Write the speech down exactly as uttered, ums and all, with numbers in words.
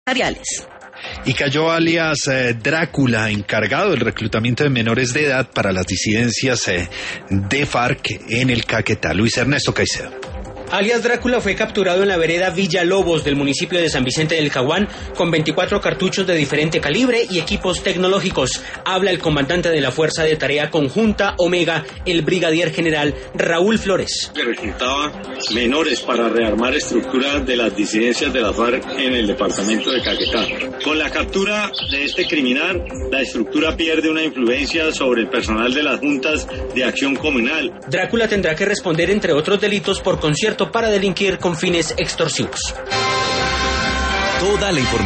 Y cayó alias eh, Drácula, encargado del reclutamiento de menores de edad para las disidencias eh, de FARC en el Caquetá. Luis Ernesto Caicedo. Alias Drácula fue capturado en la vereda Villa Lobos del municipio de San Vicente del Caguán con veinticuatro cartuchos de diferente calibre y equipos tecnológicos. Habla el comandante de la Fuerza de Tarea Conjunta Omega, el brigadier general Raúl Flores. Que reclutaba menores para rearmar estructuras de las disidencias de la FARC en el departamento de Caquetá. Con la captura de este criminal, la estructura pierde una influencia sobre el personal de las juntas de acción comunal. Drácula tendrá que responder, entre otros delitos, por concierto para delinquir con fines extorsivos. Toda la información